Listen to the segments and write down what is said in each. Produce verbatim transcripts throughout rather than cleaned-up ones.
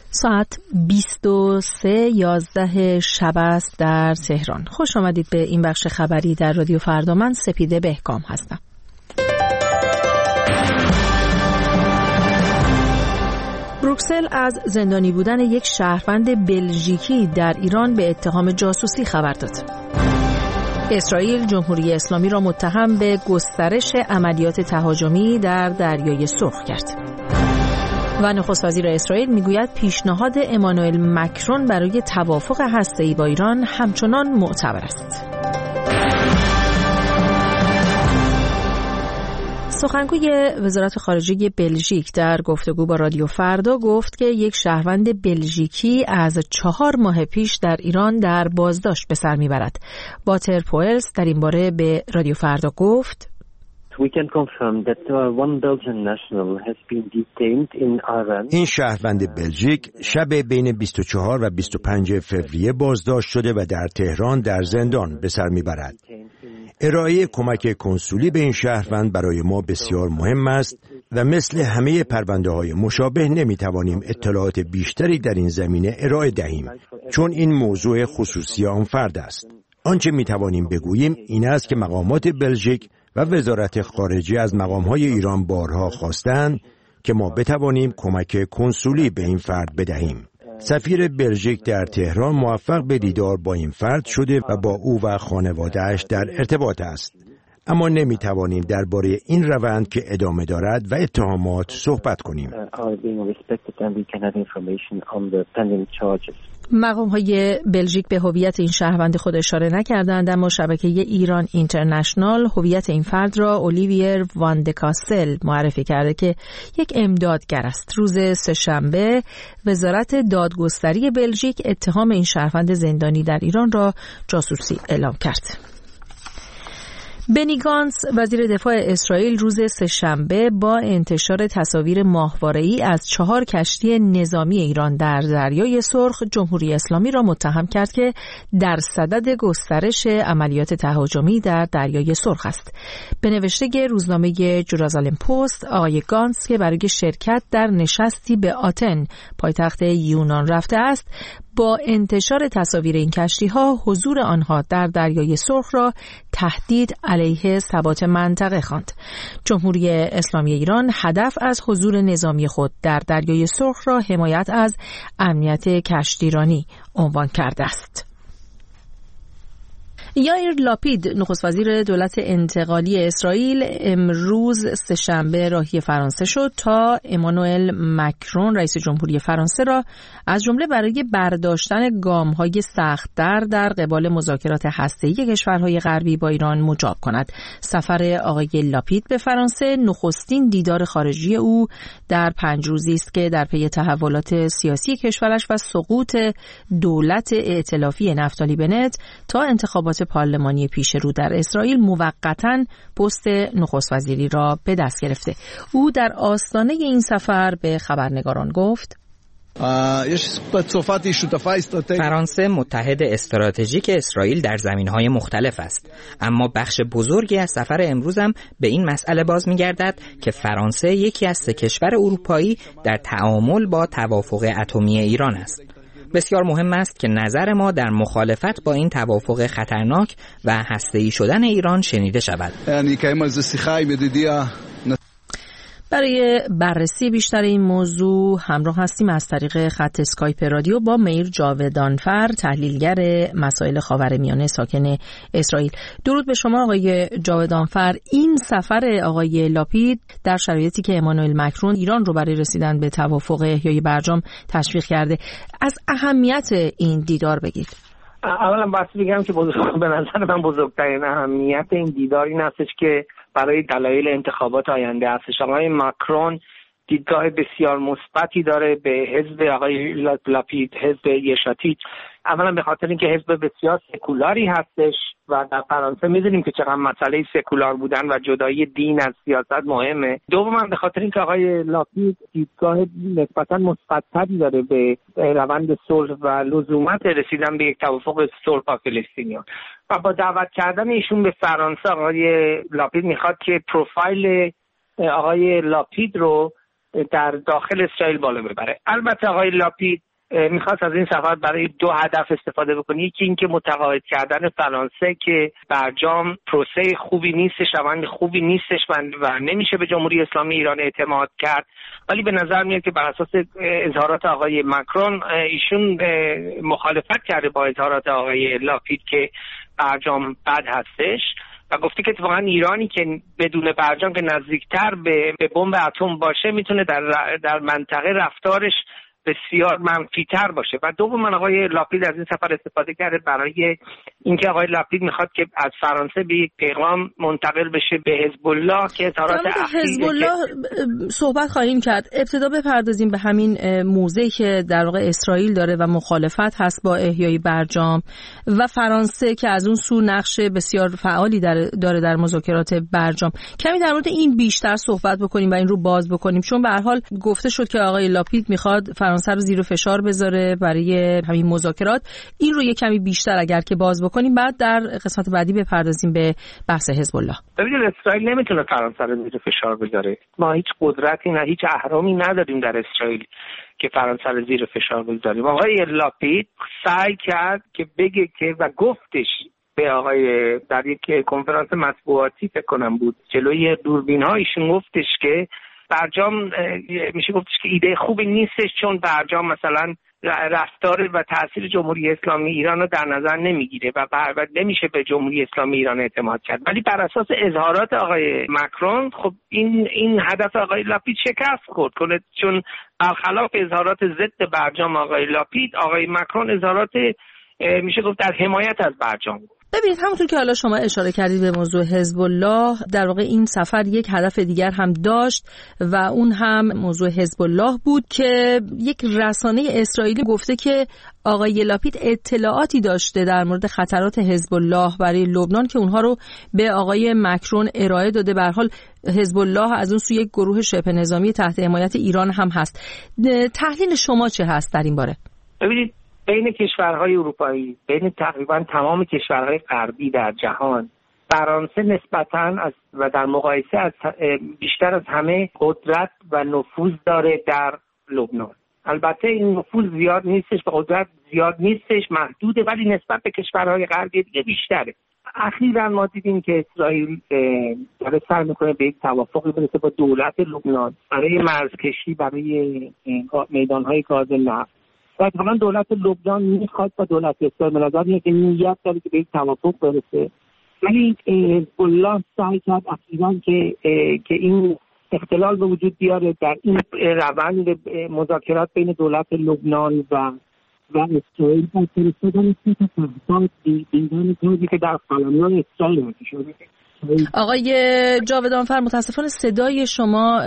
ساعت بیست و سه یازده شب است در تهران. خوش آمدید به این بخش خبری در رادیو فردا. من سپیده بهکام هستم. بروکسل از زندانی بودن یک شهروند بلژیکی در ایران به اتهام جاسوسی خبر داد. اسرائیل جمهوری اسلامی را متهم به گسترش عملیات تهاجمی در دریای سرخ کرد. و نخست وزیر اسرائیل میگوید پیشنهاد امانوئل مکرون برای توافق هسته‌ای با ایران همچنان معتبر است. سخنگوی وزارت خارجه بلژیک در گفتگو با رادیو فردا گفت که یک شهروند بلژیکی از چهار ماه پیش در ایران در بازداشت به سر میبرد. واتر پوئلز در این باره به رادیو فردا گفت We can confirm that one Belgian national has been detained in Iran. این شهروند بلژیک شب بین بیست و چهار و بیست و پنج فوریه بازداشت شده و در تهران در زندان به سر میبرد. ارائه کمک کنسولی به این شهروند برای ما بسیار مهم است و مثل همه پرونده‌های مشابه نمیتوانیم اطلاعات بیشتری در این زمینه ارائه دهیم چون این موضوع خصوصی آن فرد است. آنچه میتوانیم بگوییم این است که مقامات بلژیک و وزارت خارجه از مقام‌های ایران بارها خواستند که ما بتوانیم کمک کنسولی به این فرد بدهیم. سفیر بلژیک در تهران موفق به دیدار با این فرد شده و با او و خانواده‌اش در ارتباط است. اما نمی‌توانیم درباره این روند که ادامه دارد و اتهامات صحبت کنیم. مقام‌های بلژیک به هویت این شهروند خود اشاره نکردند، اما شبکه ایران اینترنشنال هویت این فرد را اولیویر وان د کاستل معرفی کرده که یک امدادگر است. روز سه‌شنبه وزارت دادگستری بلژیک اتهام این شهروند زندانی در ایران را جاسوسی اعلام کرد. بنی گانتز وزیر دفاع اسرائیل روز سه‌شنبه با انتشار تصاویر ماهواره‌ای از چهار کشتی نظامی ایران در دریای سرخ جمهوری اسلامی را متهم کرد که در صدد گسترش عملیات تهاجمی در دریای سرخ است. به نوشته روزنامه جرازالم پست، آقای گانتز که برای شرکت در نشستی به آتن پایتخت یونان رفته است، با انتشار تصاویر این کشتی‌ها حضور آنها در دریای سرخ را تهدید علیه ثبات منطقه خواند. جمهوری اسلامی ایران هدف از حضور نظامی خود در دریای سرخ را حمایت از امنیت کشتیرانی عنوان کرده است. یائیر لاپید نخست وزیر دولت انتقالی اسرائیل امروز سه‌شنبه راهی فرانسه شد تا امانوئل مکرون رئیس جمهوری فرانسه را از جمله برای برداشتن گام‌های سخت‌تر در قبال مذاکرات هسته‌ای کشورهای غربی با ایران مجاب کند. سفر آقای لاپید به فرانسه نخستین دیدار خارجی او در پنج روزی است که در پی تحولات سیاسی کشورش و سقوط دولت ائتلافی نفتالی بنت تا انتخابات پارلمانی پیش رو در اسرائیل موقتاً پست نخست وزیری را به دست گرفته. او در آستانه این سفر به خبرنگاران گفت: فرانسه متحد استراتژیک اسرائیل در زمینهای مختلف است، اما بخش بزرگی از سفر امروزم به این مسئله باز می‌گردد که فرانسه یکی از سه کشور اروپایی در تعامل با توافق اتمی ایران است. بسیار مهم است که نظر ما در مخالفت با این توافق خطرناک و هسته‌ای شدن ایران شنیده شود. برای بررسی بیشتر این موضوع همراه هستیم از طریق خط اسکایپ رادیو با میر جاودانفر، تحلیلگر مسائل خاورمیانه ساکن اسرائیل. درود به شما آقای جاودانفر. این سفر آقای لاپید در شرایطی که امانوئل مکرون ایران رو برای رسیدن به توافق احیای برجام تشویق کرده، از اهمیت این دیدار بگید. اولا باید بگم که بزرگ... به نظر من بزرگترین اهمیت این دیدار این هستش که برای دلایل انتخابات آینده هستش. آقای مکرون دیدگاه بسیار مثبتی داره به حزب آقای لاپید، حزب یشاتیت. اولا به خاطر اینکه حزب بسیار سکولاری هستش و در فرانسه میدونیم که چقدر مسئله سکولار بودن و جدایی دین از سیاست مهمه. دوما به خاطر اینکه آقای لاپید دیدگاه نسبتا مثبت‌تری داره به روند صلح و لزومت رسیدن به یک توافق صلح با فلسطینیان. و با دعوت کردن ایشون به فرانسه، آقای لاپید میخواد که پروفایل آقای لاپید رو در داخل اسرائیل بالا ببره. البته آقای لاپید میخواست از این سفر برای دو هدف استفاده بکنه. یکی این که متقاعد کردن فرانسه که برجام پروسه خوبی نیستش، روند خوبی نیستش و نمیشه به جمهوری اسلامی ایران اعتماد کرد، ولی به نظر میاد که بر اساس اظهارات آقای مکرون ایشون مخالفت کرده با اظهارات آقای لاپید که برجام بد هستش و گفته که اتفاقا ایرانی که بدون برجام که نزدیکتر به به بمب اتم باشه میتونه در در منطقه رفتارش بسیار منفی‌تر باشه. و دوم آقای لاپید از این سفر استفاده کرده برای اینکه آقای لاپید میخواد که از فرانسه به یک پیغام منتقل بشه به حزب الله که اظهارات حزب الله صحبت خواهیم کرد. ابتدا بپردازیم به همین موضعی که در واقع اسرائیل داره و مخالفت هست با احیای برجام و فرانسه که از اون سو نقش بسیار فعالی داره در مذاکرات برجام. کمی در مورد این بیشتر صحبت بکنیم و این رو باز بکنیم، چون به هر حال گفته شد که آقای لاپید میخواد فرانسه رو زیر فشار بذاره برای همین مذاکرات. این رو یک کمی بیشتر اگر که باز بکنیم، بعد در قسمت بعدی بپردازیم به بحث حزب الله. ببینید اسرائیل نمیتونه فرانسه رو زیر فشار بذاره. ما هیچ قدرتی نه هیچ اهرامی نداریم در اسرائیل که فرانسه رو زیر فشار بذاریم. آقای لاپید سعی کرد که بگه که و گفتش به آقای در یک کنفرانس مطبوعاتی فکر کنم بود جلوی دوربین‌ها ایشون گفتش که برجام میشه گفتش که ایده خوبی نیستش، چون برجام مثلا رفتار و تاثیر جمهوری اسلامی ایران رو در نظر نمیگیره و و نمیشه به جمهوری اسلامی ایران اعتماد کرد. ولی بر اساس اظهارات آقای مکرون خب این این هدف آقای لاپید شکست خورد کنه، چون برخلاف اظهارات ضد برجام آقای لاپید، آقای مکرون اظهارات میشه گفت در حمایت از برجام. ببینید همونطور که حالا شما اشاره کردید به موضوع حزب الله، در واقع این سفر یک هدف دیگر هم داشت و اون هم موضوع حزب الله بود که یک رسانه اسرائیلی گفته که آقای لاپید اطلاعاتی داشته در مورد خطرات حزب الله برای لبنان که اونها رو به آقای مکرون ارائه داده. به هر حال حزب الله از اون سو یک گروه شبه نظامی تحت حمایت ایران هم هست. تحلیل شما چه هست در این باره؟ ببینید بین کشورهای اروپایی، بین تقریبا تمام کشورهای غربی در جهان، فرانسه نسبتاً از و در مقایسه از بیشتر از همه قدرت و نفوذ داره در لبنان. البته این نفوذ زیاد نیستش و قدرت زیاد نیستش، محدوده، ولی نسبت به کشورهای غربی دیگه بیشتره. اخیراً ما دیدیم که اسرائیل داره سعی میکنه به یک توافقی برسه با دولت لبنان برای مرزکشی برای میدانهای گاز نفت. و اتفاقا دولت لبنان میخواد با دولت اسرائیل به نظر میاد که نیت داره که به یک توافق برسه، ولی حزب الله سعی کرد اخیراً که که این اختلال به وجود بیاره در این روند مذاکرات بین دولت لبنان و و اسرائیل با فرستادن سه تا تحقیقات دیدن توضیحی که در قلمرو اسرائیل هست شده. آقای جاودانفر متاسفانه صدای شما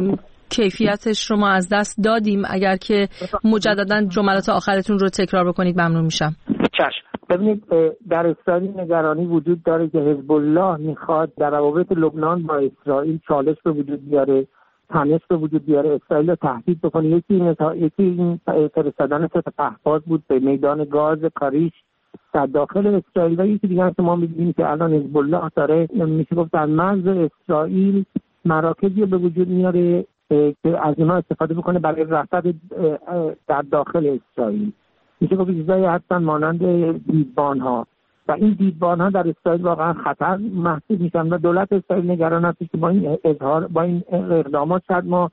کیفیتش رو ما از دست دادیم. اگر که مجددا جملات آخرتون رو تکرار بکنید ممنون میشم. چشم. ببینید در اسرائیل نگرانی وجود داره که حزب الله میخواد در روابط لبنان با اسرائیل چالش به وجود بیاره، تنش به وجود بیاره، اسرائیل رو تهدید بکنه. یکی این یکی این فرستادن سه تا پهپاد بود به میدان گاز کاریش در داخل اسرائیل، و یکی دیگه که ما می‌بینیم که الان حزب الله داره میشه گفت در مرز اسرائیل مراکزی به وجود میاره که از اونها استفاده بکنه برای رصد در داخل اسرائیل. میشه گفت چیزایی هستن مانند دیدبان‌ها و این دیدبان‌ها در اسرائیل واقعا خطر محسوب میشن و دولت اسرائیل نگران است که با این اظهار با این اقدامات شاید ما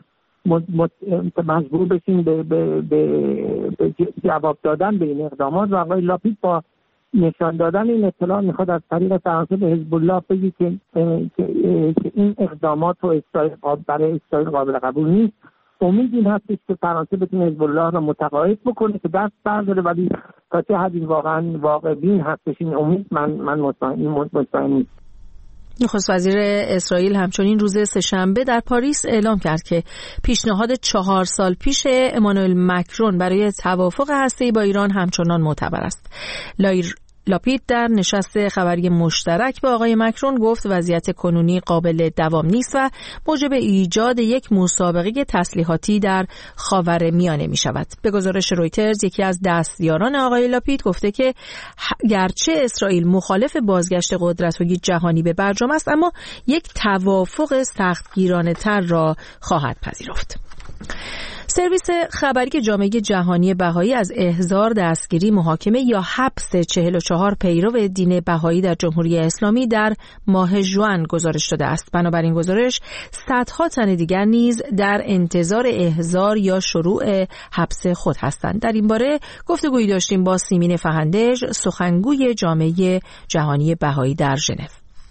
مجبور بشیم به به به جواب دادن به این اقدامات. و آقای لاپید با نشان دادن این اطلاع میخواد از طریق فرانسه به حزب الله بگه که که این اقدامات رو اسرائیل برای اسرائیل قابل قبول نیست. امید این هست که فرانسه بتونه حزب الله رو متقاعد بکنه که دست برداره، ولی تا چه حدی واقعا واقع بین هستش این امید من من مطمئن نیست. نخست وزیر اسرائیل همچنین روز سه‌شنبه در پاریس اعلام کرد که پیشنهاد چهار سال پیش امانوئل مکرون برای توافق هسته‌ای با ایران همچنان معتبر است. لایر لاپید در نشست خبری مشترک با آقای مکرون گفت وضعیت کنونی قابل دوام نیست و موجب ایجاد یک مسابقه تسلیحاتی در خاورمیانه می شود. به گزارش رویترز یکی از دستیاران آقای لاپید گفته که گرچه اسرائیل مخالف بازگشت قدرت‌های جهانی به برجام است، اما یک توافق سختگیرانه تر را خواهد پذیرفت. سرویس خبری جامعه جهانی بهایی از احضار، دستگیری، محاکمه یا حبس چهل و چهار پیرو دین بهایی در جمهوری اسلامی در ماه ژوئن گزارش داده است. بنابراین گزارش صدها تن دیگر نیز در انتظار احضار یا شروع حبس خود هستند. در این باره گفتگویی داشتیم با سیمین فهندج، سخنگوی جامعه جهانی بهایی در ژنو.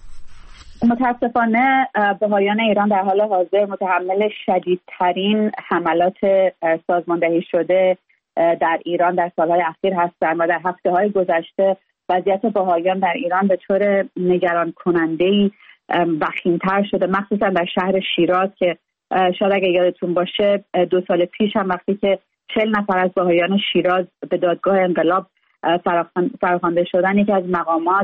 متاسفانه بهایان ایران در حال حاضر متحمل شدیدترین حملات سازماندهی شده در ایران در سالهای اخیر هستند و در هفته‌های گذشته وضعیت بهایان در ایران به طور نگران کننده‌ای وخیم‌تر شده، مخصوصا در شهر شیراز که شاید اگه یادتون باشه دو سال پیش هم وقتی که چهل نفر از بهایان شیراز به دادگاه انقلاب فراخوانده شدن، یکی از مقامات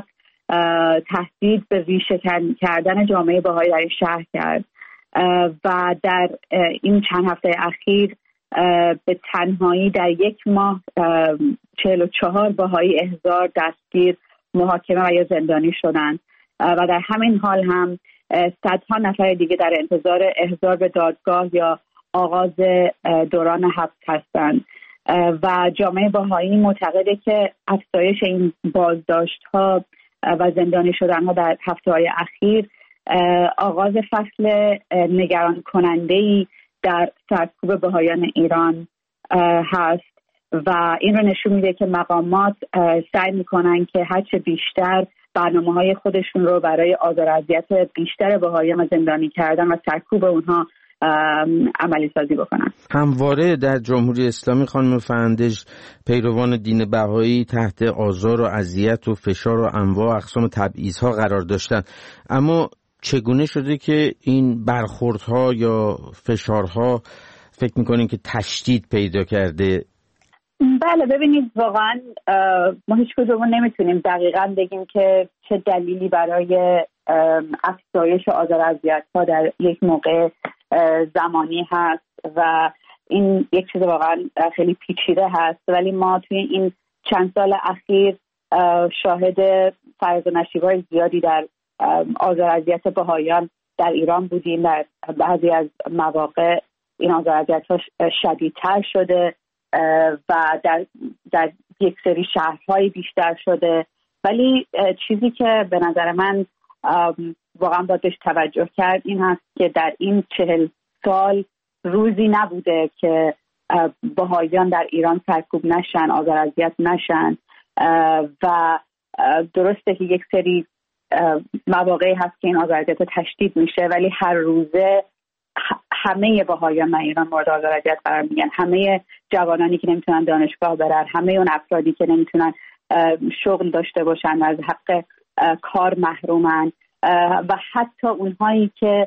تهدید به ریشه کردن جامعه بهایی در این شهر کرد و در این چند هفته اخیر به تنهایی در یک ماه چهل و چهار بهایی احضار، دستگیر، محاکمه و یا زندانی شدند و در همین حال هم صدها نفر دیگه در انتظار احضار به دادگاه یا آغاز دوران حبس هستند و جامعه بهایی معتقده که افزایش این بازداشت‌ها و زندانی شدن ها در هفته‌های اخیر آغاز فصل نگران کننده‌ای در سرکوب بهایان ایران هست و این رو نشون میده که مقامات سعی میکنن که هرچه بیشتر برنامه‌های خودشون رو برای آزار و اذیت بیشتر بهایان و زندانی کردن و سرکوب اونها عملی سازی بکنن. همواره در جمهوری اسلامی خانم فهندج پیروان دین بهایی تحت آزار و اذیت و فشار و انواع اقسام تبعیض‌ها قرار داشتن، اما چگونه شده که این برخوردها یا فشارها فکر می‌کنین که تشدید پیدا کرده؟ بله، ببینید واقعا ما هیچ کدومون نمیتونیم دقیقاً بگیم که چه دلیلی برای افزایش آزار و اذیت‌ها در یک موقع زمانی هست و این یک چیز واقعا خیلی پیچیده هست، ولی ما توی این چند سال اخیر شاهد فراز و نشیب‌های زیادی در آزار و اذیت بهایان در ایران بودیم. در بعضی از مواقع این آزار و اذیت‌ها شدیدتر شده و در در یک سری شهرهای بیشتر شده، ولی چیزی که به نظر من واقعا باید بهش توجه کرد این هست که در این چهل سال روزی نبوده که بهاییان در ایران سرکوب نشن، آزار و اذیت نشن و درسته که یک سری مواقعی هست که این آزار و اذیت تشدید میشه، ولی هر روزه همه بهاییان در ایران مورد آزار و اذیت قرار میگیرن، همه جوانانی که نمیتونن دانشگاه برن، همه اون افرادی که نمیتونن شغل داشته باشن، از حق کار محرومن و حتی اونهایی که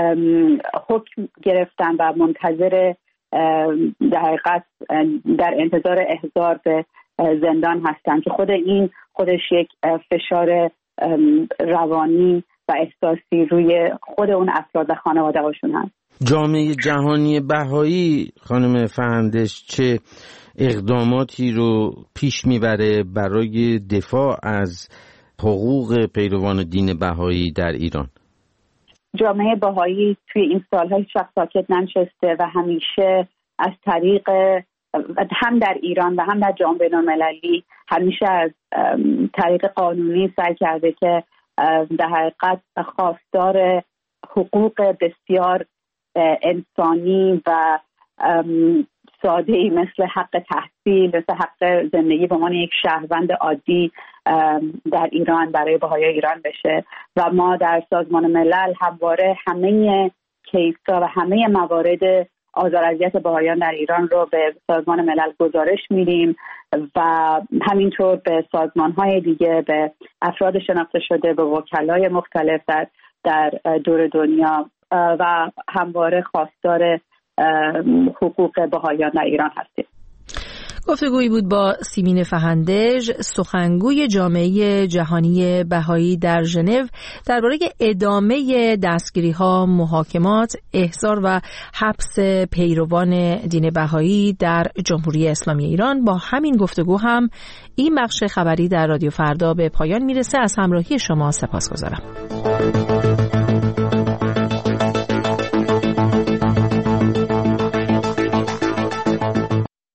حکم گرفتن و منتظر در حقیقت در انتظار احضار به زندان هستن که خود این خودش یک فشار روانی و احساسی روی خود اون افراد و خانواده هاشون هست. جامعه جهانی بهایی خانم فهندج چه اقداماتی رو پیش میبره برای دفاع از حقوق پیروان دین بهایی در ایران؟ جامعه بهایی توی این سال‌ها هیچ وقت ساکت ننشسته و همیشه از طریق هم در ایران و هم در جامعه بین‌المللی همیشه از طریق قانونی سعی کرده که در حقیقت خواستار حقوق بسیار انسانی و ساده‌ای مثل حق تحصیل، مثل حق زندگی به عنوان یک شهروند عادی در ایران برای بهایان ایران بشه و ما در سازمان ملل همواره همه کیس‌ها و همه موارد آزار و اذیت بهایان در ایران رو به سازمان ملل گزارش میدیم و همینطور به سازمان‌های دیگه، به افراد شناخته شده، به وکلای مختلف در در دور دنیا و همواره خواستار حقوق بهایان در ایران هستیم. گفتگویی بود با سیمین فهندژ، سخنگوی جامعه جهانی بهایی در ژنو درباره ادامه دستگیری‌ها، محاکمات، احضار و حبس پیروان دین بهایی در جمهوری اسلامی ایران. با همین گفتگو هم این بخش خبری در رادیو فردا به پایان میرسه. از همراهی شما سپاسگزارم.